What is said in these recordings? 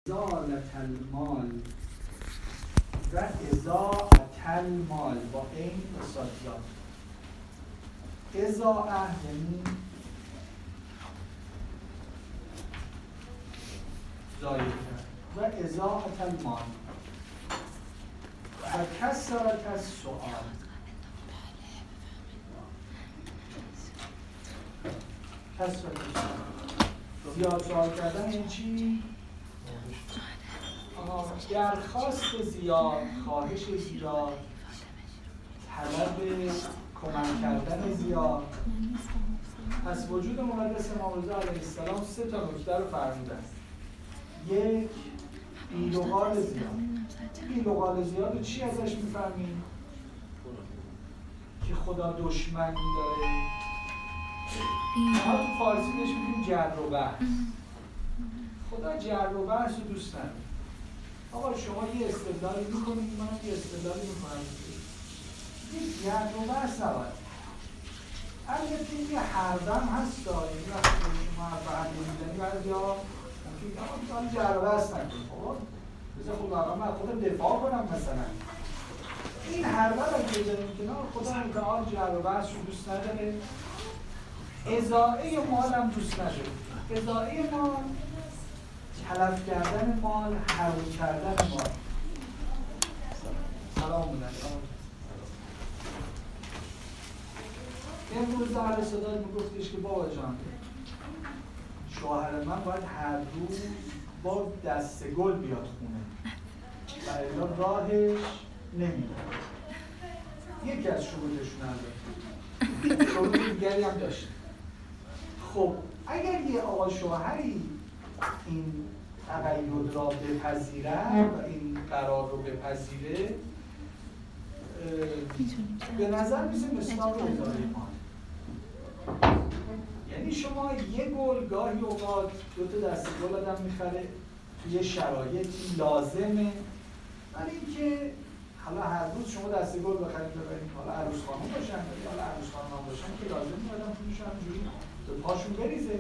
ازالت المال و ازاعت المال با این اصادیات. ازاعه یعنی ضایع کرد و ازاعت المال و کثرت السؤال. کثرت السؤال زیاد سوال کردن این چی؟ درخواست زیاد، خواهش زیاد، طلب کمک کردن زیاد. پس وجود مقدس امام رضا علیه السلام سه تا نکته رو فرمودن. یک، بی‌لغال زیاد. بی‌لغال زیاد رو چی ازش میفهمیم؟ که خدا دشمنی داره. ما تو فارسی بهش میگیم جر و بحث. خدا جر و بحث رو دوست نداره. آقا شما یه استدلالی میکنید، منم یه استدلالی میکنم. این جر و بحث نباید. البته یه هردم هست داره. این وقتی شما حرف میزنی بعد یا ممکنه جر و بحث نکنید. خب بذار خب واقعا من خودم دفاع کنم مثلا. این هردم اگه بذاریم کنار خدا متعال جر و بحث رو دوست نداره. اضاعه مال هم دوست نداره. اضاعه مال تلف کردن مال، حروم کردن مال. سلام علیکم. امروز اهل صدای میگفتش که بابا جان شوهر من باید هر روز با دسته گل بیاد خونه و الا راهش نمیره. یکی از شروطشون هم شروط دیگری هم داشت. خب اگر یه آقا شوهری این تقیید را بپذیرد و این قرار رو بپذیره به نظر میسه مصداق اداره مال. یعنی شما یه گل گاهی اوقات دو تا دسته گل آدم میخره توی شرایطی لازمه، ولی اینکه حالا هر روز شما دسته گل بخرید ببرید حالا عروس خانم باشن یا حالا عروس خانم باشن که لازم نیست آدم پولش همینجوری به پاشون بریزه.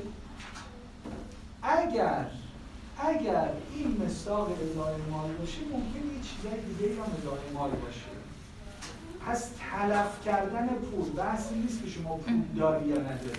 اگر این مصداق اداره مال باشه ممکنه یه چیزای دیگه هم اداره مال باشه. پس تلف کردن پول بحثی نیست که شما پول داری یا نداری.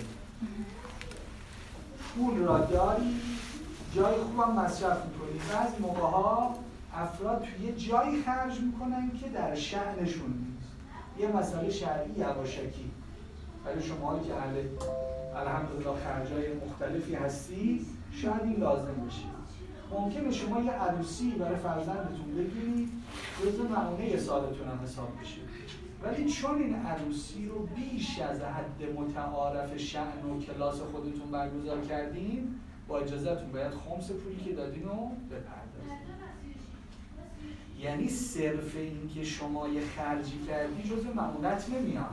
پول را داری، جای خوبم مصرف میکنی. بعضی موقع‌ها افراد توی جایی خرج میکنن که در شأنشون نیست. یه مسئله شرعی یواشکی. ولی شما که اهل الحمدلله خرجای مختلفی هستی شاید این لازم بشه. ممکنه شما یه عروسی برای فرزندتون بگیرید جزء معونه سالتون هم حساب بشه، ولی چون این عروسی رو بیش از حد متعارف شأن و کلاس خودتون برگزار کردین با اجازهتون باید خمس پولی که دادین رو بپردازید. یعنی صرف این که شما یه خرجی کردی جزء معونت نمیاد.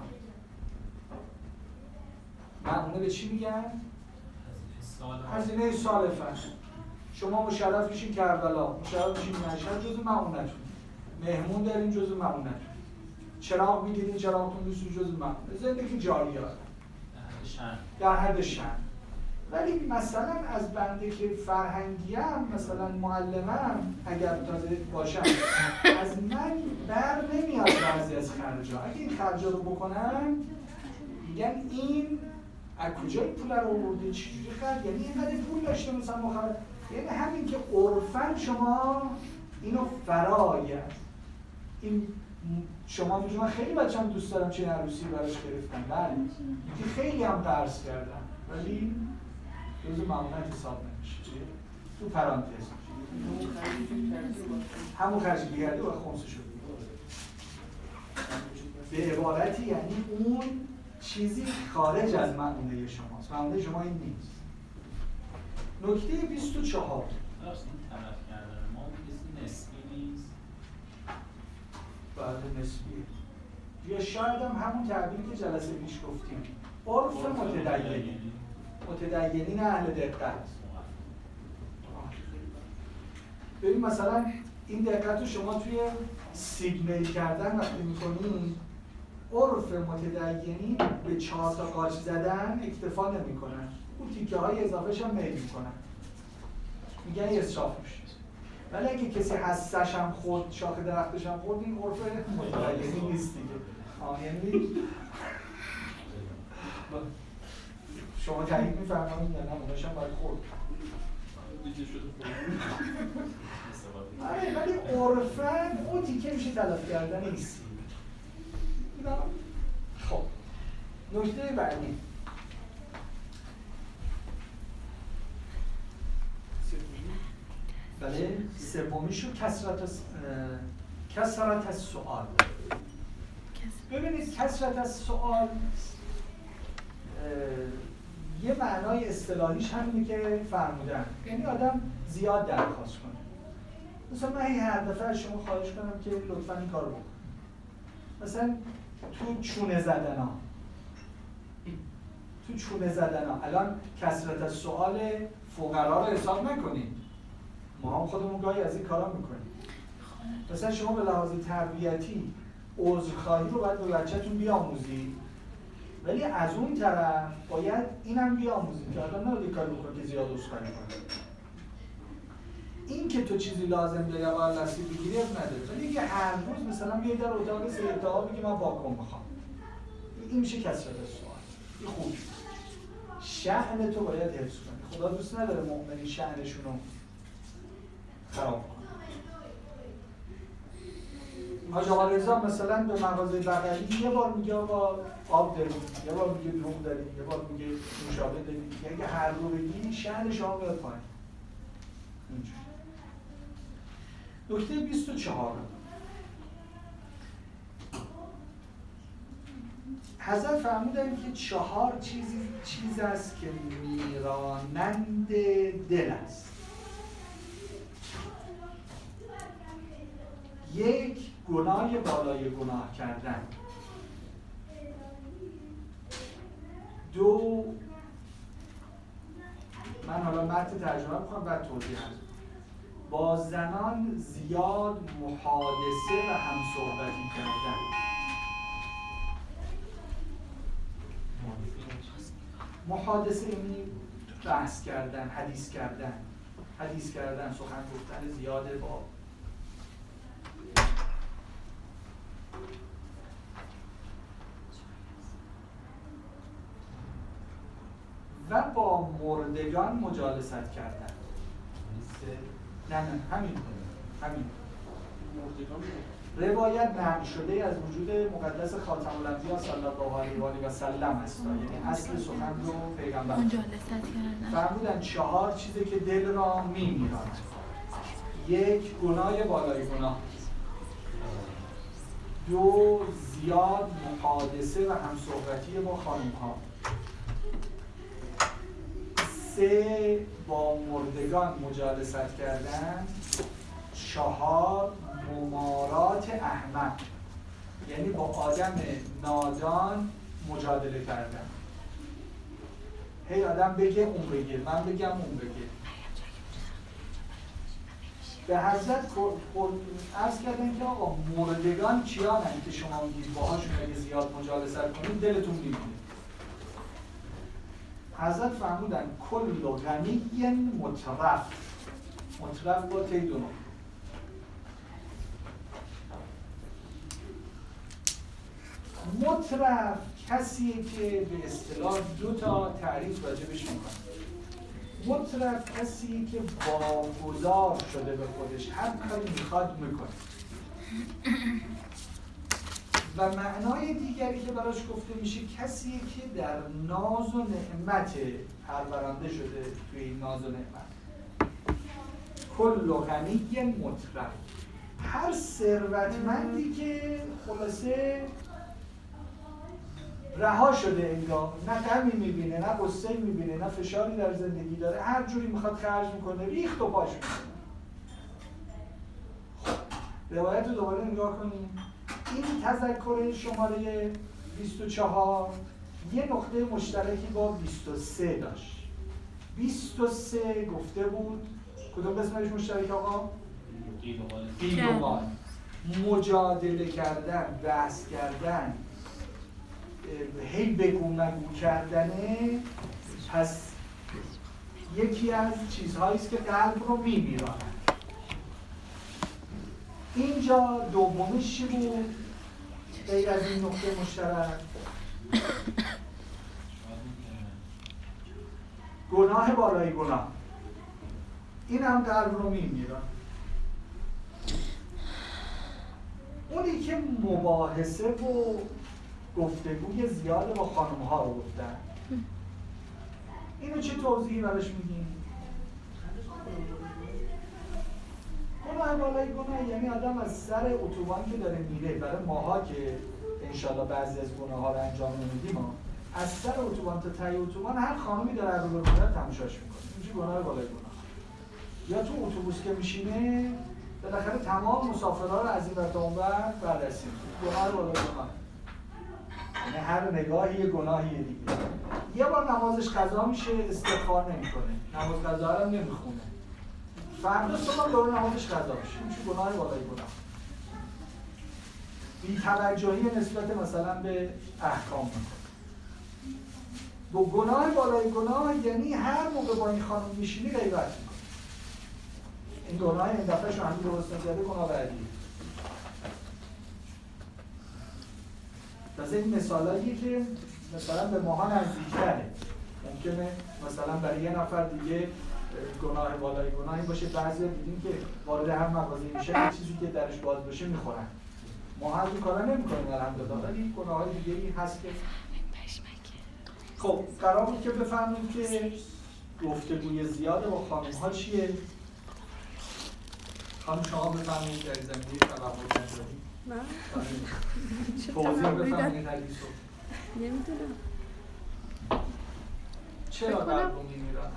معونه به چی میگن؟ هزینه سال فصل. شما مشرف میشین کربلا، مشرف میشین مشهد، جزء معونتون. مهمون دارین جزء معونتون. چراغ میگیرین، چراغتون میسوزه، جزء معونه. زندگی جاریه در حد شأن. ولی مثلا از بنده که فرهنگیم مثلا معلمم اگر تازه باشم از من بر نمیاد بعضی از خرجا. اگه این خرجا رو بکنم میگن این از کجا این پول رو آورده، چجوری خرج، یعنی اینقدر پول داشته مثلا مخرج. یعنی همین که عرفاً شما اینو فرایه. این شما میگید من خیلی بچه‌م دوست دارم چه عروسی براش گرفتم، بله که خیلی هم قرض کردم ولی جزء معاملات حساب نمیشه. تو پرانتز همون خرجی بیگردی و خمسه شد. به عبارتی یعنی اون چیزی خارج از معامله شماست. معامله شما این نیست. نکته 24 درست این طرف کردن ما کسی نسبی نیست. بله نسبیه. یا شاید هم همون تعبیری که جلسه پیش گفتیم عرف متدینین اهل دقت. ببین مثلا این دقت رو شما توی سیگنال کردن وقتی میکنید عرف متدینین به 4 تا قاچ زدن اکتفا نمیکنن. اون تیکه های اضافهش هم میل میکنن. میگن اسراف میشه. ولی اگه کسی حسش هم خورد، شاخه درختش هم خورد، این عرف متغیری نیست دیگه. یعنی شما تایید می‌فرمایید یا نه؟ اونش هم باید خورد. دیگه شده آره، ولی عرفاً اون تیکه میشه تلف کردن نیست. خب نکته بعدی بله سومیشو کثرت السؤال. ببینید کثرت السؤال یه معنای اصطلاحیش همینه که فرمودن، یعنی آدم زیاد درخواست کنه. مثلا من هر دفعه از شما خواهش کنم که لطفاً این کارو بکن. مثلا تو چونه زدنا الان کثرت السؤال فقرا رو حساب نکنیم، ما هم خودمون گاهی از این کارا میکنیم. مثلا شما به لحاظ تربیتی عذرخواهی رو باید به بچه‌تون بیاموزید، ولی از اون طرف باید اینم بیاموزید که آدم نباید کار بکنه که زیاد عذرخواهی کنه. این که تو چیزی لازم داری یا باید نصیب بگیری از نداره، ولی که هر روز مثلا بیایی در اتاق سیدتها بگی من باکن میخوام، این میشه کثرت السؤال. این خوب شأن تو باید حفظ کنی. خدا دوست نداره مؤمنی شأنشون رو خراب کنه. حاج آقا رضا مثلا به مغازه بغلی یه بار میگه آقا آب داریم، یه بار میگه دوغ داریم، یه بار میگه نوشابه داریم. اگه هر رو بگی شأن شما میاد پایین. نکته 24 حضرت فرمودن که 4 چیز است که میرانند دل است. 1 گناه بالای گناه کردن. 2 من حالا متن ترجمه می‌کنم بعد توضیح میدم. با زنان زیاد محادثه و همصحبتی کردن. محادثه یعنی بحث کردن، حدیث کردن، سخن گفتن زیاده با و با مردگان مجالست کردن. نه همین روایت نقل شده از وجود مقدس خاتم الانبیا صلی الله علیه و آله و سلم است، یعنی اصل سخن رو پیغمبر فرمودن 4 چیزی که دل را میمیراند. 1 گناه بالای گناه. 2 زیاد محادثه و همصحبتی با خانم ها. 3 با مردگان مجالست کردن. 4 ممارات احمق، یعنی با آدم نادان مجادله کردن. هی آدم بگه اون بگه، من بگم اون بگه. به حضرت عرض کردن که آقا مردگان کیانن که شما میگید باهاشون اگه زیاد مجالست کنید دلتون میمونه. حضرت فرمودن کل غنی مترف با تیدونو. مترف کسیه که به اصطلاح 2 تا تعریف راجبش میکنه. مترف کسیه که واگذار شده به خودش، هر کاری میخواد میکنه. و معنای دیگری که براش گفته میشه کسیه که در ناز و نعمت پرورنده شده توی این ناز و نعمت. کل غنی مترف، هر ثروتمندی که خلاصه رها شده انگار، نه غمی میبینه، نه غصه میبینه، نه فشاری در زندگی داره، هر جوری میخواد خرج میکنه، ریخت و پاش میکنه. روایت رو دوباره نگاه کنیم. این تذکر شماره 24 یه نقطه مشترکی با 23 داشت. 23 گفته بود کدوم قسمتش مشترک آقا؟ قیل و قال. مجادله کردن، بحث کردن، هی بگو مگو کردنه. پس یکی از چیزهایی است که قلب رو میمیرانه. اینجا دومیش چی بود؟ غیر از این نقطه مشترک گناه بالای گناه. این هم قلب رو میمیرن. اونی که مباحثه و گفتگوی زیاد با خانم‌ها رو گفتن، اینو چه توضیحی براش میگیم؟ گناه بالای گناه یعنی آدم از سر اتوبان که داره میره، برای ماها که انشالله بعضی از گناه ها رو انجام نمیدیم، از سر اتوبان تا ته اتوبان هر خانمی داره رو برو تماشاش میکنه. این گناه بالای گناه. یا تو اتوبوس که میشینه بالاخره تمام مسافرها رو از این ور تا اون ور بررسی میکنه. گناه بالای گناه. یعنی هر نگاهی یه گناهیه دیگه. یه بار نمازش قضا میشه استغفار نمیکنه. نماز قضا رو نمیخونه. فردا صبح دور نمازش قضا میشه. این میشه گناه بالای گناه. بی‌توجهی نسبت مثلا به احکام. با گناه بالای گناه یعنی هر موقع با این خانم میشینی غیبت میکنی. این گناه این دفعه شو همین درست نکرده گناه بعدی. مثلا این مثالاییه که مثلا به ماها نزدیکتره. ممکنه مثلا برای یه نفر دیگه گناه بالای گناهی باشه. بعضیا دیدیم که وارد هر مغازه‌ای میشه یه چیزی که درش باز بشه میخورن. ما هر این کارا نمی‌کنیم الحمدلله، ولی گناه‌های دیگه‌ای هست که خب قرار بود که بفهمیم که گفتگوی زیاد با خانم‌ها چیه. خانم شما بفهمید در زمینه تبعات نظری. نه. توضیح بفهمید حدیث رو. نمیدونم. چرا قلب رو می‌میرن؟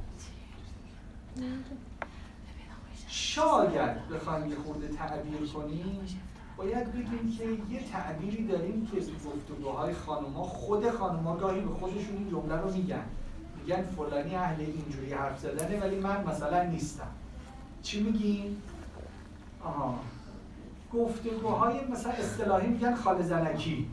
شاید بخوایم یه خورده تعبیر کنیم باید بگیم که یه تعبیری داریم که گفتگوهای خانم‌ها، خود خانم‌ها گاهی به خودشون این جمله رو میگن فلانی اهل اینجوری حرف زدنه ولی من مثلا نیستم. چی میگیم؟ گفتگوهای مثلا اصطلاحی میگن خاله زنکی.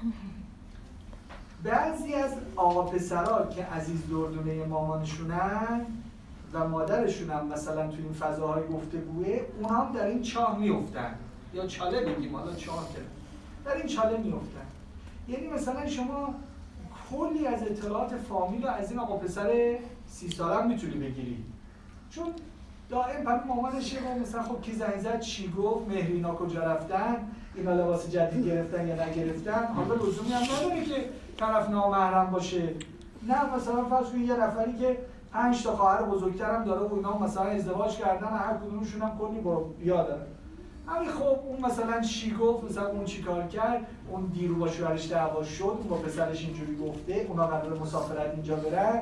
بعضی از آقا پسرها که عزیز دردونه مامانشونن و مادرشون هم مثلا تو این فضاهای گفتگوه، اونا هم در این چاه میفتن یا چاله بگیم، حالا چاه که در این چاله میفتن. یعنی مثلا شما کلی از اطلاعات فامیل و از این آقا پسر 30 ساله هم میتونی بگیری، چون دائم برای مامانشه و مثلا خب کی زنگ زد چی گفت، مهرینا کجا رفتن، اینا لباس جدید گرفتن یا نگرفتن. حالا لزومی هم نداره که طرف نامحرم باشه. نه مثلا فرض کنید یه نفری که 5 تا خواهر بزرگترم داره و اینا مثلا ازدواج کردن، هر کدومشون هم کلی با یادن. همین خب اون مثلا چی گفت، مثلا اون چی کار کرد، اون دیرو با شوهرش دعوا شد، اون با پسرش اینجوری گفته، اونا قراره مسافرت اینجا برن.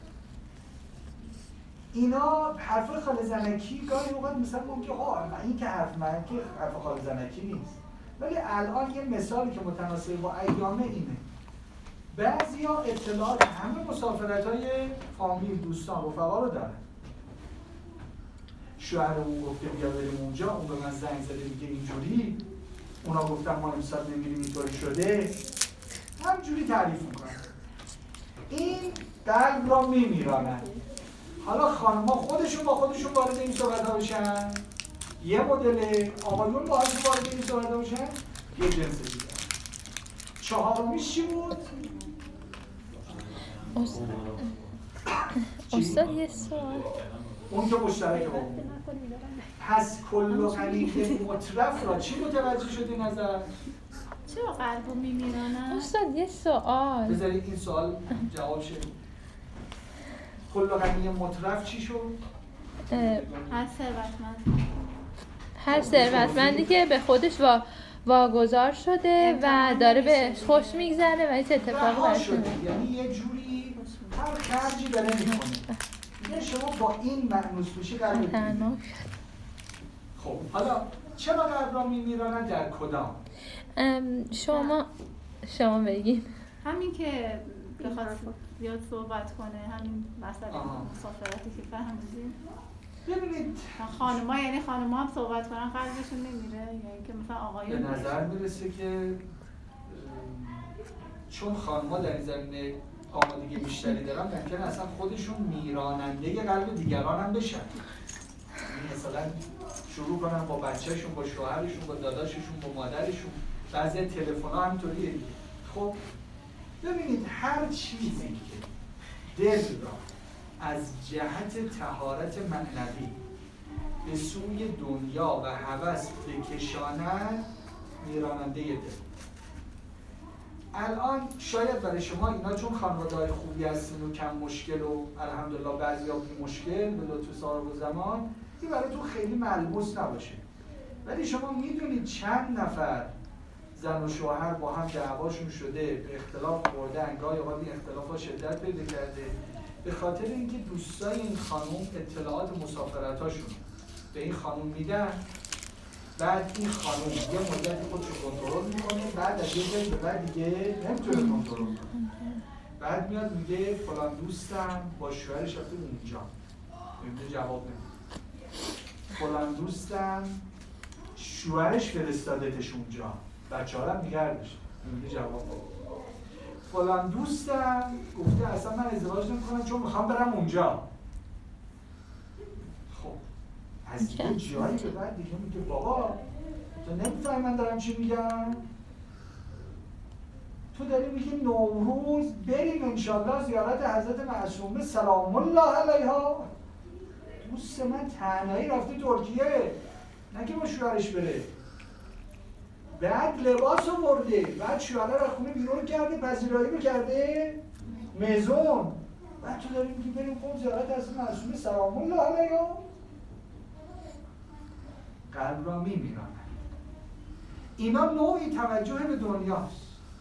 اینا حرف خاله زنکی گاهی اوقات مثلا ممکنه این که حرف من که حرف خاله زنکی نیست، ولی الان یه مثالی که متناسب با ایامه اینه. بعضیا اطلاعات همه مسافرت‌های فامیل، دوستان، رفقا رو دارن. شوهر اون گفته بیا بریم اونجا، اون به من زنگ زده میگه اینجوری، اونا گفتن ما امسال نمیریم اینطوری شده، همجوری تعریف میکنن. این قلب را میمیرانن. حالا خانم‌ها خودشون با خودشون وارد این صحبت‌ها بشن، یه مدل، آقایون با خودشون وارد این صحبت‌ها بشن، یه جنس دیگه. چهارمیش چی بود؟ استاد یه سوال. اون که مشترک با اون. پس کل غریق مطرف را چی متوجه شدی نظر؟ چرا قلبو میمیرانن؟ استاد یه سوال. بذارید این سوال جواب شه. کل غریق مطرف چی شد؟ هر ثروتمند. هر ثروتمندی که به خودش واگذار شده و داره به خوش میگذره و هیچ اتفاقی براش نمیفته. یعنی یه جوری هر خرجی داره میکنه. یعنی شما با این مأنوس میشی قلب میمیرانن. خب حالا چرا قلب را میمیرانن در کدام؟ شما بگید. همین که بخواد زیاد صحبت کنه، همین مسئله مسافرتی که فهمیدیم. ببینید خانم‌ها یعنی خانم‌ها هم صحبت کنن قلبشون نمیره، یعنی که مثلا آقایون به نظر میرسه که چون خانم‌ها در این زمینه آمادگی بیشتری دارن، ممکنه اصلا خودشون میراننده قلب دیگران هم بشن. مثلا شروع کنن با بچه‌شون، با شوهرشون، با داداششون، با مادرشون. بعضی تلفن‌ها همینطوریه دیگه. خب ببینید هر چیزی که دل را از جهت طهارت معنوی به سوی دنیا و هوس بکشاند میراننده دل. الان شاید برای شما اینا چون خانواده‌های خوبی هستین و کم مشکل و الحمدلله بعضیا بی مشکل به لطف صاحب و زمان این براتون خیلی ملموس نباشه، ولی شما میدونید چند نفر زن و شوهر با هم دعواشون شده، به اختلاف خوردن، گاهی اوقات این اختلافات شدت پیدا کرده به خاطر اینکه دوستای این خانم اطلاعات مسافرتاشون به این خانم میدن، بعد این خانم یه مدتی خودشو کنترل میکنه، بعد از یه جایی به بعد دیگه نمیتونه کنترل کنه، بعد میاد میگه فلان دوستم با شوهرش رفته اونجا، نمیده جواب نمیده. فلان دوستم شوهرش فرستادتش اونجا، بچه‌ها رو نگه داشته، نمیده جواب نمیده. فلان دوستم گفته اصلا من ازدواج نمیکنم چون میخوام برم اونجا. خب از یه جایی به بعد دیگه میگه بابا تو نمیفهمی من دارم چی میگم؟ تو داری میگی نوروز بریم انشالله زیارت حضرت معصومه سلام الله علیها. دوست من تنهایی رفته ترکیه، نه که با شوهرش بره. بعد لباس رو برده، بعد شوهره رو خونه بیرون کرده، پذیرایی رو کرده میزون. بعد تو داری میگی بریم خون زیارت حضرت معصومه سلام الله علیها. قلب را میمیرن. اینا نوعی توجه به دنیاست.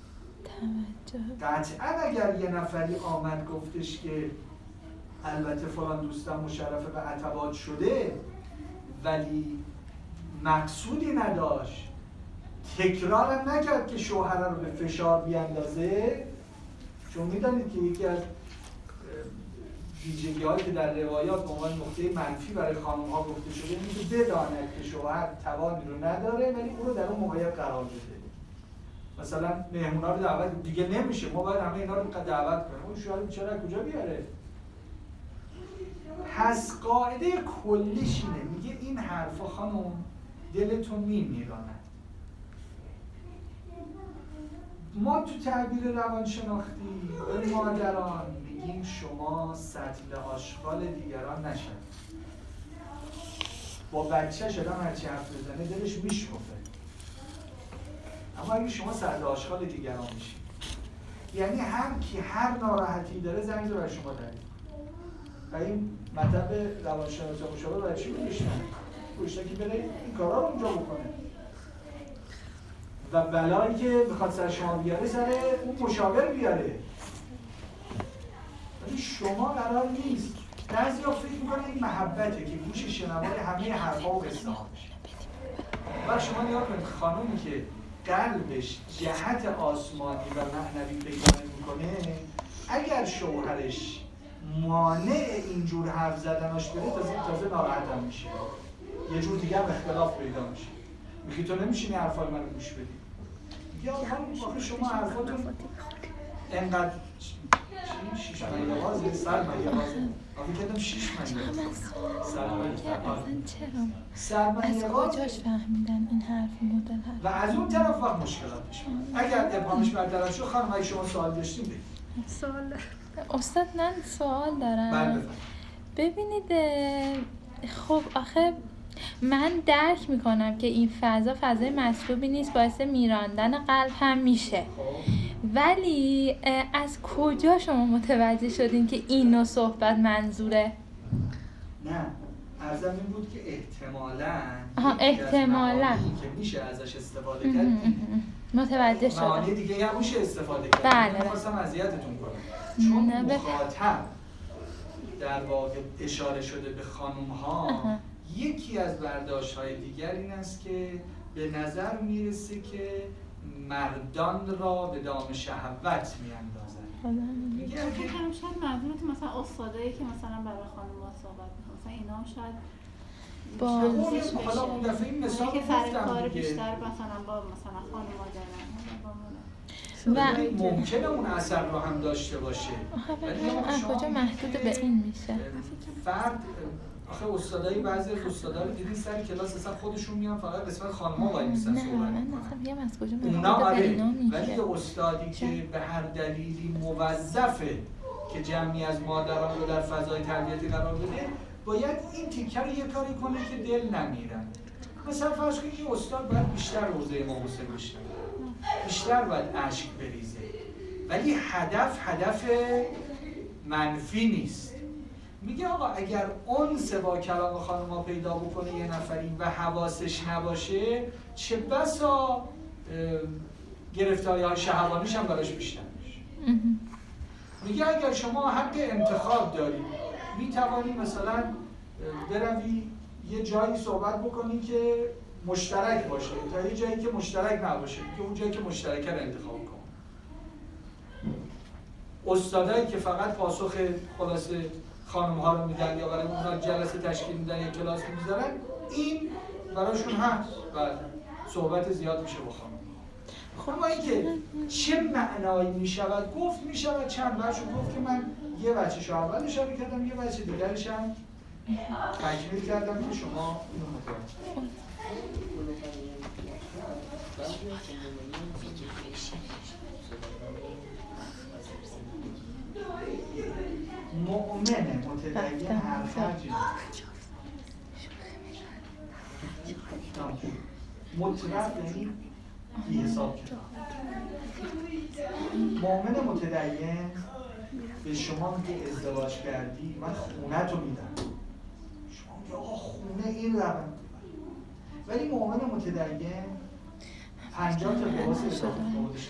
قطعا اگر یه نفری آمد گفتش که البته فلان دوستم مشرف به عتبات شده ولی مقصودی نداشت، تکرارم نکرد که شوهر رو به فشار بیاندازه، چون میدانید که یکی از ویژگی‌هایی که در روایات به عنوان نکته منفی برای خانم‌ها گفته شده اینه که بداند که شوهر توانی رو نداره ولی او رو در اون موقعیت قرار بده. مثلا مهمونا رو دعوت دیگه نمیشه، ما باید همه اینا رو دعوت کنیم، اون شوهر بیچاره کجا بیاره؟ پس قاعده کلیش اینه، میگه این حرفا خانم دلتون میمیراند. ما تو تعبیر روانشناختی به مادران میگیم شما سطل آشغال دیگران نشد. با بچه شدم هرچی حرف بزنه دلش میشکفه، اما اگه شما سطل آشغال دیگران میشید، یعنی هر کی هر ناراحتی داره زنگ رو برای شما دارید. و این مطلب روانشناسی مشاور برای چی می‌گوشتن؟ گوشته که بره این کارا رو اونجا بکنه و بلایی که بخواد سر شما بیاره سر اون مشاور بیاره. ولی شما قرار نیست. بعضیا فکر میکنه این محبته که گوش شنوای همه حرفا و قصه ها بشه. و شما نگاه کنید خانومی که قلبش جهت آسمانی و معنوی پیدا میکنه، اگر شوهرش مانع اینجور حرف زدناش بره تازه ناراحت هم میشه، یه جور دیگه هم اختلاف پیدا میشه. میگی تو نمیشینی حرفای منو گوش بدی. یا خانم شما حرفاتون انقدر شیش مایه بازه، سر مایه بازه آفی کردم 6 مایه سر مایه بازه. کجاش فهمیدن این حرف مدل حرف و از اون طرف وقت مشکلاتش اگر ابهامش برطرف شد خانم اگه شما سوال داشتیم بگید. سوال استاد من سوال دارم. بله ببینید خب آخه من درک میکنم که این فضای مطلوبی نیست، باعث میراندن قلب هم میشه، ولی از کجا شما متوجه شدین که این نوع صحبت منظوره؟ نه عرضم این بود که احتمالاً که میشه ازش استفاده کرد متوجه شدم. معانی دیگه هم میشه استفاده کرد. بله. نمیخواستم اذیتتون کنم چون مخاطب در واقع اشاره شده به خانوم ها. یکی از برداشت‌های دیگر این است که به نظر میرسه که مردان را به دام شهوت میاندازن. میگه که هم شاید منظورت مثلا استادایی که مثلا برای خانم‌ها صحبت می‌کنن، مثلا اینا هم شاید با حالا اون دفعه این مثال که فرق کار دیگه بیشتر مثلا با مثلا خانم‌ها دارن و ممکنه اون اثر رو هم داشته باشه. ولی از کجا محدود به این میشه؟ فرد آخه استادای بعضی از استادا رو دیدین سر کلاس اصلا خودشون میان فقط قسمت خانم‌ها وای میسن صحبت میکنن. اونا آره، ولی استادی که به هر دلیلی موظفه که جمعی از مادران رو در فضای تربیتی قرار بده، باید این تیکه رو یه کاری کنه که دل نمیرن. مثلا فرض کنید که استاد باید بیشتر روزه ما حوصله بیشتر باید اشک بریزه، ولی هدف منفی نیست. میگه آقا اگر انس با کلام خانم‌ها پیدا بکنه یه نفری و حواسش نباشه، چه بسا گرفتاری‌های شهوانیش هم براش بیشتر میشه. میگه اگر شما حق انتخاب دارید، میتوانی مثلا بروی یه جایی صحبت بکنی که مشترک باشه تا یه جایی که مشترک نباشه، که اون جایی که مشترک رو انتخاب کن. استادایی که فقط پاسخ خلاصه خانم‌ها رو میدن یا برای اونها جلسه تشکیل میدن یا کلاس میذارن، این براشون هست و صحبت زیاد میشه با خانم‌ها. اما اینکه چه معنایی میشود گفت میشود چند بارشون گفت که من یه بچه‌ش اول اشاره کردم، یه بچه دیگرش هم تکمیل کردم که شما اینو متوجه. مؤمن متدین هر خرجی مطلق یعنی بی حساب کتاب. مؤمن متدین به شما میگه ازدواج کردی من خونه تو میدم، شما میگه آقا خونه این رقم، ولی مؤمن متدین 50 تا لباس اضافه خودش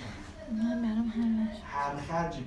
هر خرجی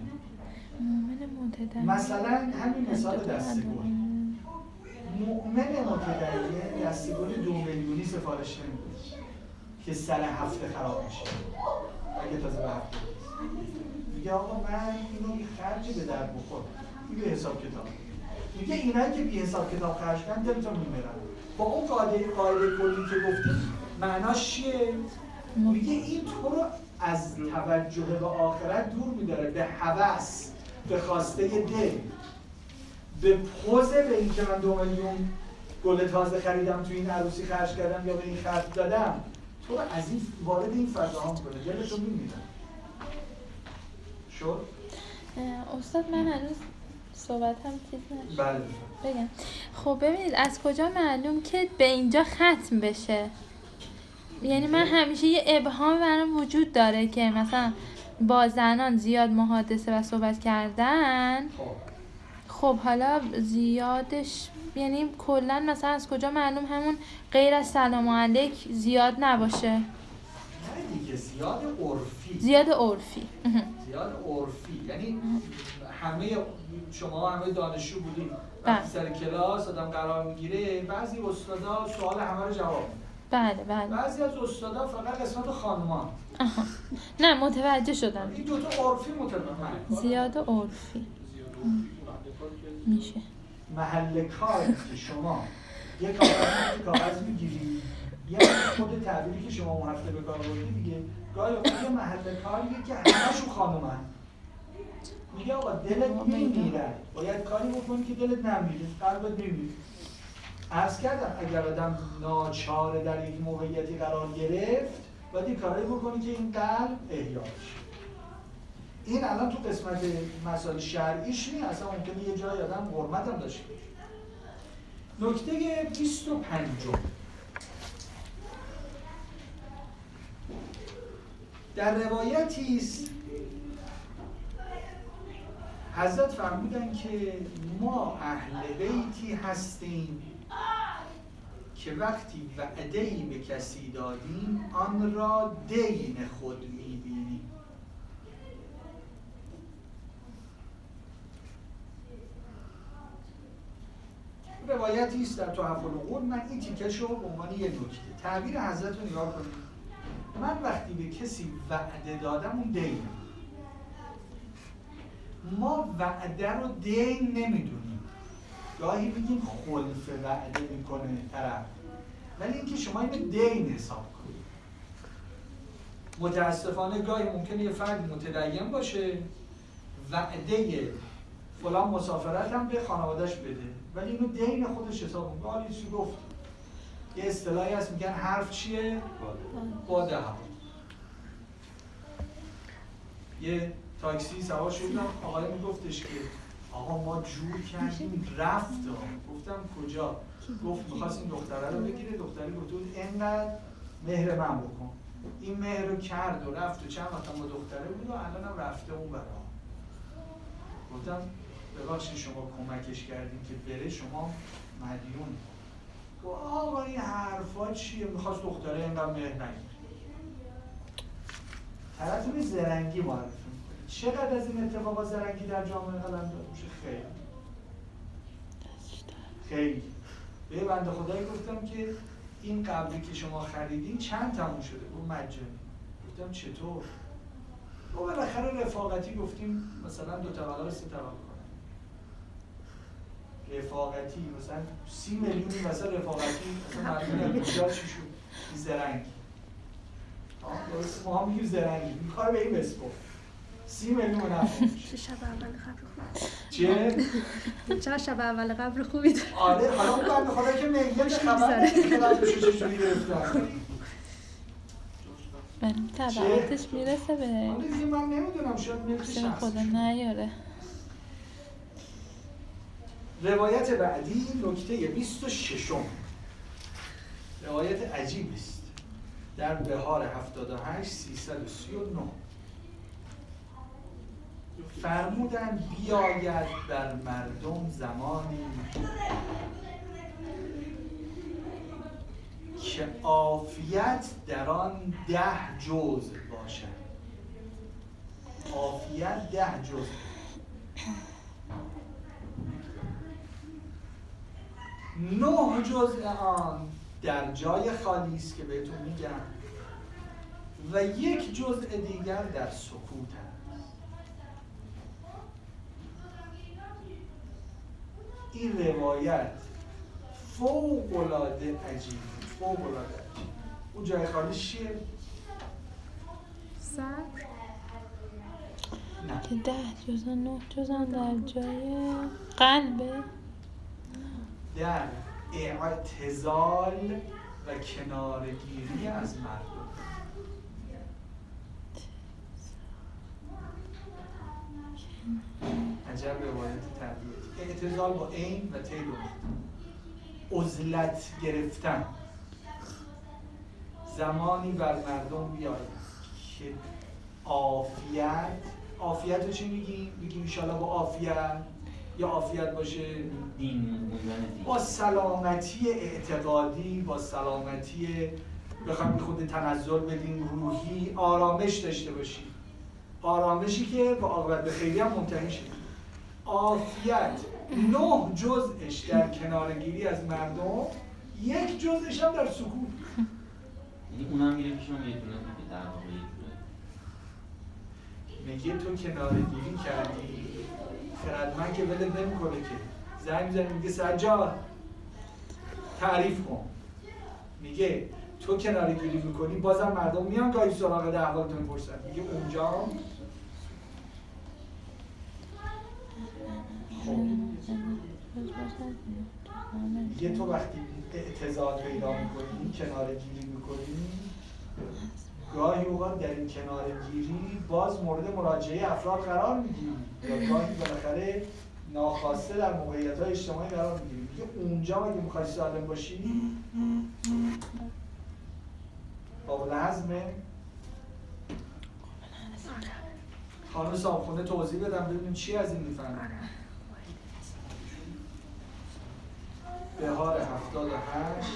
مثلا همین مثال دستگل، مؤمن متدین دستگل 2 میلیونی سفارش نمیده که سر هفته خراب میشه اگه تازه به هفته میگه آقا من اینو خرجی به در بخور، این به حساب کتاب. میگه اینایی که بی حساب کتاب خرج کردن دلتون میمیرن. با اون قاعده کلی که گفتیم معناش چیه؟ میگه این تو رو از توجه به آخرت دور میداره، به هوس، به خواسته دل، به پوزه به این که من 2 میلیون گل تازه خریدم تو این عروسی خرج کردم یا به این خرج دادم، تو رو از این وارد این فضاها میکنه، دلتون میمیرن. شد؟ استاد من هنوز صحبت هم چیز نشد. بله بگم خب ببینید از کجا معلوم که به اینجا ختم بشه؟ یعنی من همیشه یه ابهام برام وجود داره که مثلا با زنان زیاد محادثه و صحبت کردن، خب حالا زیادش یعنی کلا مثلا از کجا معلوم همون غیر از سلام علیک زیاد نباشه؟ نه دیگه زیاد عرفی. زیاد عرفی یعنی همه شما همه دانشجو بودین وقتی سر کلاس آدم قرار میگیره بعضی استادا سوال همه رو جواب میدن. بله بعضی از استادا فقط قسمت خانمان. نه متوجه شدم. این دوتا عرفی متوجه. زیاد عرفی میشه. محل کاری که شما یه کاغذ میگیری، یه خود تعبیری که شما اون هفته به کار بردی دیگه، گاهی اوقات محل کاریه که همه‌شون خانومن. میگه آقا دلت میمیره، باید کاری بکنی که دلت نمیره، قلبت نمیره. عرض کردم اگر آدم ناچار در یک موقعیتی قرار گرفت، باید این کاری بکنی که این قلب احیا بشه. این الان تو قسمت مسائل شرعیش نیست، اصلا ممکنه یه جای آدم حرمت هم داشته باشه. نکته 25 در روایتی است حضرت فرمودن که ما اهل بیتی هستیم که وقتی وعده‌ای به کسی دادیم آن را دین خود می‌بینیم. روایتی است در تحف العقول. من این تیکش رو به عنوان یه نکته تعبیر حضرت رو نگاه کنید. من وقتی به کسی وعده دادم اون دینه. ما وعده رو دین نمیدونیم، گاهی میگیم خلف وعده میکنه طرف، ولی اینکه شما اینو دین حساب کنید. متاسفانه گاهی ممکنه یه فرد متدین باشه، وعده فلان مسافرت هم به خانواده‌اش بده، ولی اینو دین خودش حساب می‌کنه. حالا چی گفت؟ یه اصطلاحی هست میگن حرف چیه؟ باده ها. یه تاکسی سوار شدم، آقای میگفتش که آقا ما جور کردیم رفت. گفتم کجا؟ گفت می‌خواست این دختره رو بگیره، دختری گفت اینقدر مهر من بکن. این مهر رو کرد و رفت و چند وقت با دختره بود و الانم رفته اون برا. گفتم ببخشید شما کمکش کردیم که بره، شما مدیون. گفت آقا این حرفا چیه؟ می‌خواست دختره اینقدر مهر نگیره. طرف به زرنگی معرفی می‌کنه. چقدر از این اتفاقات زرنگی در جامعه قلمداد میشه؟ خیلی. به بنده خدایی گفتم که این قبری که شما خریدین چند تموم شده؟ گفت مجانی. گفتم چطور؟ و بالاخره رفاقتی گفتیم مثلا 2 طبقه رو 3 طبقه کنم. رفاقتی مثلا 30 میلیونی مثلا رفاقتی مثلا مردم کجا چی شد؟ زرنگی. درست ما هم میگیم زرنگی. این کار به این بسپر. 30 میلیون نفر. شب اول قبر خوبی. چیه؟ چرا شب اول قبر خوبی داره؟ آره حالا اون بنده خدا که میگه خبر نیست که قبرشو چجوری گرفتن. ولی طبعاتش میرسه به حالا دیگه من نمیدونم شاید ملک شخص خدا نیاره. روایت بعدی نکته 26. روایت عجیب است. در بهار 78 339 فرمودند بیاید بر مردم زمانی که عافیت در آن 10 جزء باشد. عافیت 10 جزء. نه جزء آن در جای خالی است که بهتون میگم و 1 جزء دیگر در سکوت است. این روایت فوق‌العاده عجیبه. فوق‌العاده عجیبه. اون جای خالی چیه؟ صبر. نه. که 10 جزء 9 جزء در جای قلبه. در اعتزال و کنارگیری از مردم. عجب روایت تربیتی. اعتزال با عین و تی دو. عزلت گرفتن. زمانی بر مردم بیاید که عافیت رو چی میگیم؟ میگیم انشاءالله با عافیت یا عافیت باشه با سلامتی اعتقادی، با سلامتی بخوام خود تنزل بدیم روحی، آرامش داشته باشیم. آرامشی که با عاقبت به خیری هم منتهی شه. عافیت 9 جزءش در کنارگیری از مردم، 1 جزءش هم در سکوت. یعنی اونم میره پیشم یه دونه میگه در واقع یه میگه دونه. تو کنارگیری کردی، خردمند که ولت نمیکنه که. زنگ میزنه میگه سجاد تعریف کن. میگه تو کنارگیری میکنی بازم مردم میان گاهی سراغ احوالتون میپرسن. میگه اونجا میگه تو وقتی اعتزال پیدا میکنی، کنارگیری میکنی، گاهی اوقات در این کنارگیری باز مورد مراجعه افراد قرار میگیری یا گاهی بالاخره ناخواسته در موقعیت‌های اجتماعی قرار میگیری. میگه اونجا اگه میخوای سالم باشی قابل هضمه. خانم صاحبخونه توضیح بدم ببینیم چی از این میفهمیم. بهار 78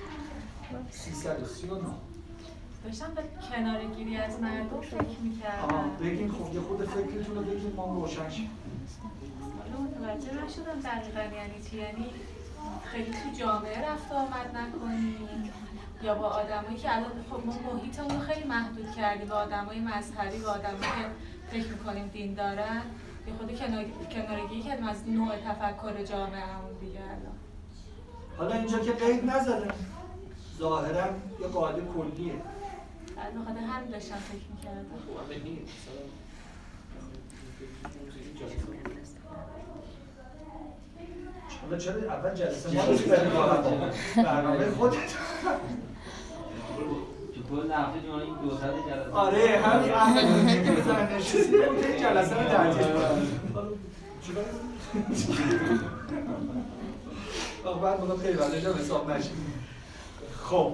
339 داشتم به کنارگیری از مردم فکر می‌کردم. بگین خب یه خود فکرتون رو بگین ما روشن شیم. حالا متوجه نشدم دقیقاً یعنی چی، یعنی خیلی تو جامعه رفت و آمد نکنی یا با آدمایی که الان خب ما محیطمون رو خیلی محدود کردیم، با آدمای مذهبی، با آدمایی که فکر می‌کنیم دین دارن، یه خود کنارگیری کردیم از نوع تفکر جامعه‌مون دیگه. الان حالا اینجا که قید نزدم، ظاهرا یه قاعده کلیه. الان خود هم داشتم فکر می‌کردم. حالا چرا اول جلسه ما رو ببریم برنامه خودت تو کل هفته جمعه این 200 جلسه آره همین احمدی که بزن نشستی که جلسه رو تعطیل کنیم بعد بگم خیلی وقتش هم حساب نشید. خب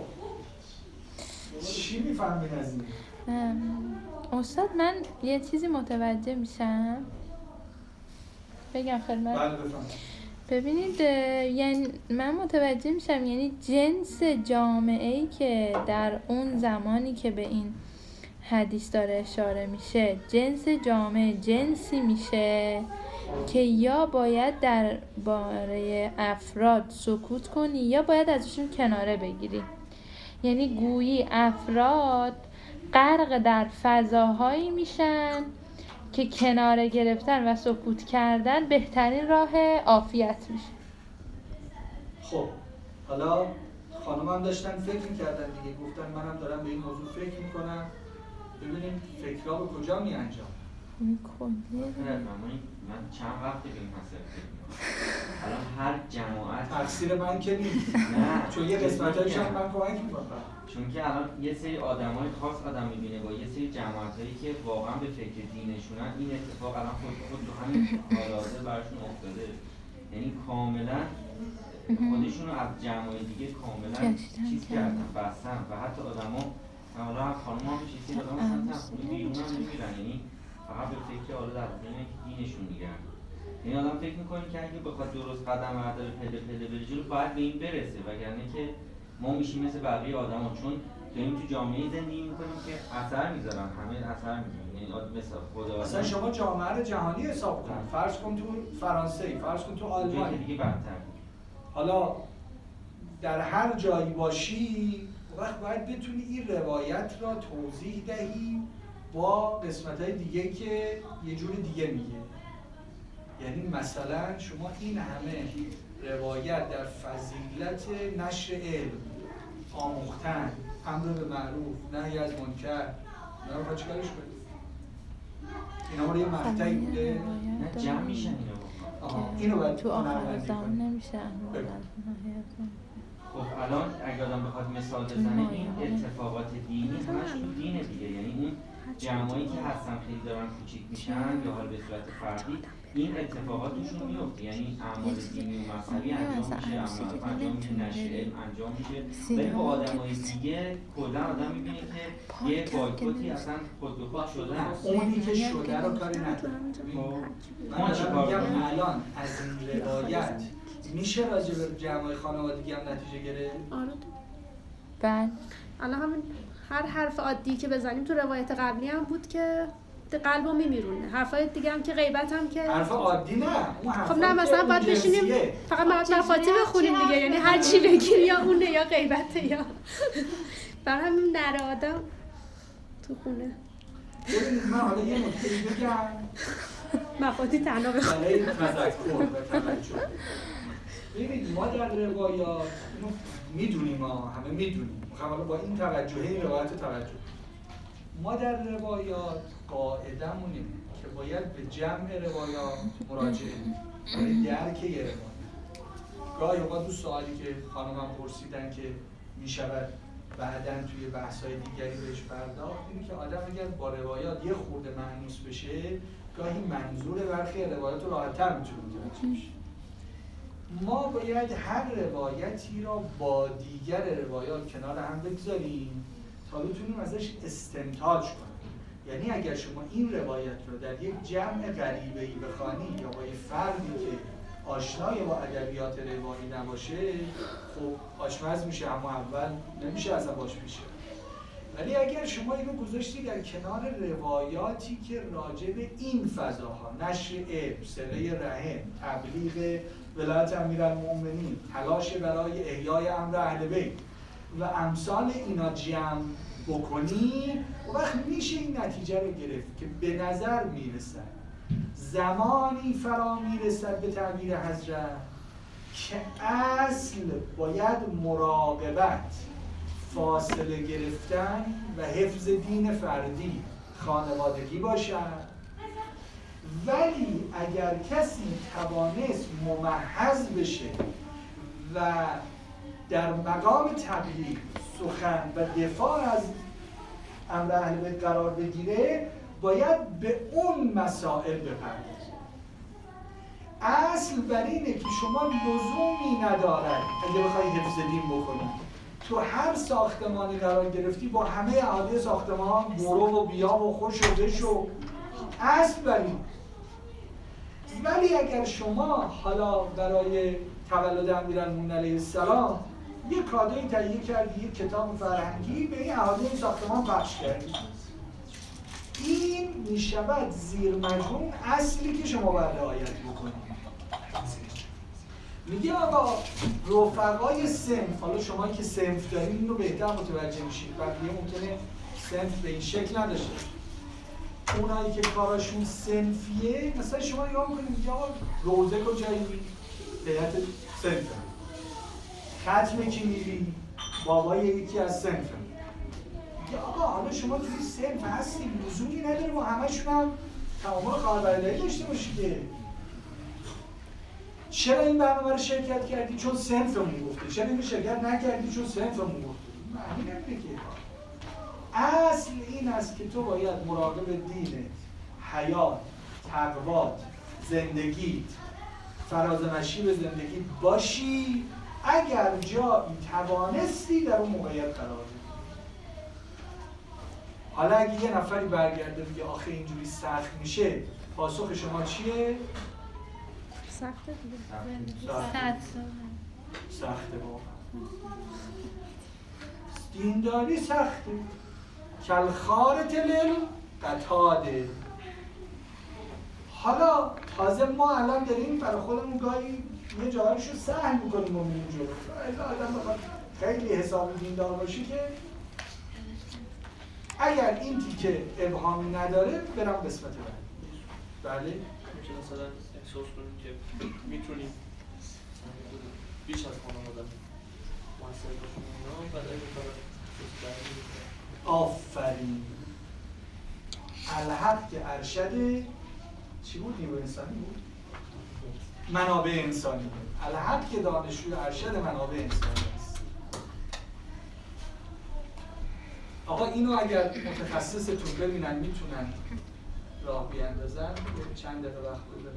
چی میفهمین از این؟ استاد من یه چیزی متوجه میشم بگم خدمت. بله بفهم. ببینید یعنی من متوجه میشم یعنی جنس جامعه‌ای که در اون زمانی که به این حدیث داره اشاره میشه جنس جامعه جنسی میشه که یا باید درباره افراد سکوت کنی یا باید ازشون کناره بگیری. یعنی گویی افراد غرق در فضاهایی میشن که کناره گرفتن و سکوت کردن بهترین راه عافیت میشه. خب حالا خانم هم داشتن فکر میکردن دیگه، گفتن منم دارم به این موضوع فکر میکنم، ببینیم فکرها به کجا می انجام. من چند وقتی به این مسئله فکر میکنم. الان هر جماعت تقصیر من که نیست. نه چون یه قسمتایش هم من کمک میکنم. چون که الان یه سری آدمای خاص آدم میبینه با یه سری جماعتایی که واقعا به فکر دینشونن، این اتفاق الان خود تو همین حال حاضر براشون افتاده. یعنی کاملا خودشون رو از جمعای دیگه کاملا چیز کردن، بستن و حتی آدما حالا هم خانم ها میشه که آدم اصلا تنخونی بیرون هم نمیرن، یعنی فقط به فکر حالا در حالی که دینشون میگن. یعنی آدم فکر میکنه که اگه بخواد درست قدم برداره پله پله بره جلو باید به این برسه، وگرنه که ما میشیم مثل بقیه آدما، چون داریم تو جامعه زندگی میکنیم که اثر میذارن، همه اثر میذارن. یعنی مثلا خدا اصلا شما جامعه رو جهانی حساب کن، فرض کن تو فرانسه، فرض کن تو آلمان، دیگه بدتر. حالا در هر جایی باشی وقت باید بتونی این روایت را توضیح دهی با قسمت‌های دیگه که یه جور دیگه میگه. یعنی مثلا شما این همه روایت در فضیلت نشر علم، آموختن، امر به معروف، نهی از منکر، اینا رو چیکارش کنید؟ اینا رو یه مقطعی بوده؟ نه جمع میشن اینو باید تو آخر زمان نمیشه. خب الان اگه آدم بخواد مثال بزنه این اتفاقات دینی همش تو دینه دیگه، یعنی اون جمعایی که هستن خیلی دارن کوچیک میشن یا حال به صورت فردی این اتفاقات توشون میفته، یعنی اعمال دینی و مذهبی انجام میشه، انجام میشه، نشر علم انجام میشه، ولی با آدمای دیگه کلا آدم میبینه که یه بایکوتی اصلا خود به خود شده. اونی که شده رو کاری نداره. من دارم میگم الان از این روایت میشه راجع به جمعای خانوادگی هم نتیجه گرفت؟ آره. بله. الان همین هر حرف عادی که بزنیم تو روایت قبلی هم بود که قلبو میمیرونه. حرفای دیگه هم که غیبت هم که حرف عادی نه. خب نه مثلا باید بشینیم فقط مفاتیح بخونیم دیگه، یعنی هر چی بگیم یا اونه یا غیبته یا برای همین نره آدم تو خونه. ببینید من حالا یه نکته بگم مفاتیح تنها بخونیم برای تذکر و توجه. ببینید ما در روایات اینو میدونیم، همه میدونیم، میخوام حالا با این توجه این روایت توجه. ما در روایات قاعدمونه که باید به جمع روایات مراجعه کنیم، درک یه روایت. گاهی اوقات دو سوالی که خانمم پرسیدن که میشود بعداً توی بحث‌های دیگری بهش پرداخت، اینه که آدم اگر با روایات یه خورده مانوس بشه گاهی منظور برخی روایات رو راحت‌تر میتونه متوجه بشه. ما باید هر روایتی را با دیگر روایات کنار هم بگذاریم تا بتونیم ازش استنتاج کنیم. یعنی اگر شما این روایت رو در یک جمع غریبه‌ای بخوانی یا با یه فردی که آشنای با ادبیات روایی نباشه، خب آشمز میشه، اما اول نمیشه اصلا باش میشه. ولی اگر شما اینو گذاشتی در کنار روایاتی که راجع به این فضاها، نشر علم، صله رحم، تبلیغ ولایت امیرالمؤمنین، تلاش برای احیای امر اهل بیت و امثال اینا جمع بکنی، و وقت میشه این نتیجه رو گرفت که به نظر میرسد زمانی فرا میرسد به تعبیر حضرت که اصل باید مراقبت، فاصله گرفتن و حفظ دین فردی، خانوادگی باشد ولی اگر کسی توانست ممحض بشه و در مقام تبلیغ سخن و دفاع از امر اهل بیت قرار بگیره، باید به اون مسائل بپردازه. اصل بر اینه که شما لزومی ندارد اگه بخوای حفظ دین بکنی تو هر ساختمانی قرار گرفتی با همه اعاده ساختمان برو و بیا و خوش و بش و اصل بر این. ولی اگر شما حالا برای تولد امیرالمومنین علیه السلام یک کادوی تهیه کردی، یک کتاب فرهنگی به این اعاده این ساختمان پخش کردی، این میشود زیر مجموع اصلی که شما باید رعایت بکنید. میگه آقا رفقای صنف، حالا شمایی که صنف دارین اینو بهتر متوجه میشید، بقیه ممکنه صنف به این شکل نداشته. اونایی که کاراشون صنفیه، مثلا شما نگاه میکنید میگه آقا روزه کجایی؟ هیئت صنف. ختم کی میری؟ بابای یکی از صنف. میگه آقا حالا شما توی صنف هستی، لزومی نداره ما همشون هم تعامل خواهربرادری داشته باشید که. چرا این برنامه رو شرکت کردی؟ چون صنفمون گفته. چرا اینو شرکت نکردی؟ چون صنفمون گفته. معنی نمیده که. اصل این است که تو باید مراقب دینت، حیات، تقوات، زندگیت، فرازمشی به زندگیت باشی. اگر جایی توانستی در اون موقعیت قرار بگیری. حالا اگه یه نفری برگرده بگه آخه اینجوری سخت میشه، پاسخ شما چیه؟ سخته دیگه. سخته واقعا. دینداری سخته. کلخارت للقتاده. حالا تازه ما الان داریم برای خودمون گاهی یه جایش رو سهل میکنیم و میریم جلو. آدم بخواد خیلی حساب دیندار باشه که اگر این تیکه ابهامی نداره برم قسمت بعد. بله؟ میشه مثلا احساس کنیم که میتونیم بیش از خانواده موثر باشیم اونا، بعد اگه آفرین. الحق که ارشد چی بود؟ نیروی انسانی بود؟ منابع انسانی بود. الحق که دانشجوی ارشد منابع انسانی است. آقا اینو اگر متخصصتون ببینن میتونن راه بیاندازن، چند دقیقه وقت بذاریم.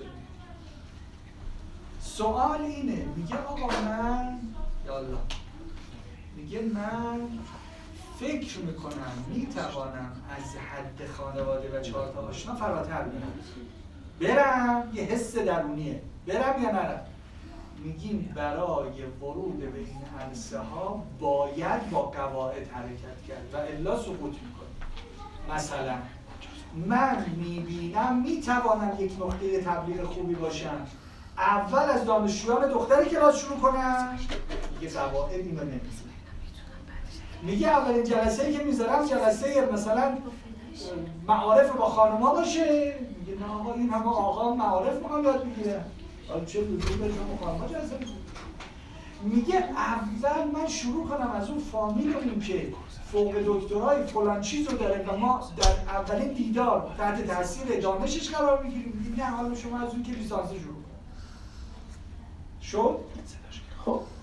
سوال اینه، میگه آقا من یالا، میگه من فکر میکنم میتوانم از حد خانواده و 4 تا آشنا فراتر برم. یه حس درونیه، برم یا نرم. میگیم برای ورود به این عرصه ها باید با قواعد حرکت کرد و الا سقوط میکنیم. مثلا من میبینم میتوانم یک نقطه تبلیغ خوبی باشم، اول از دانشجویان دختری کلاس شروع کنم. میگه قواعد اینو نمیزنه. میگه اولین جلسه‌ای که میذارم جلسه مثلا معارف با خانوما باشه. میگه نه آقا این همه آقا معارف میخوام یاد بگیرم، حالا چه لزومی داره شما خانوما جلسه بگیرید؟ میگه اول من شروع کنم از اون فامیلمون که فوق دکترای فلان چیز رو داره و ما در اولین دیدار تحت تاثیر دانشش قرار میگیریم. میگه نه حالا شما از اون که لیسانس شروع کن. شد؟ خب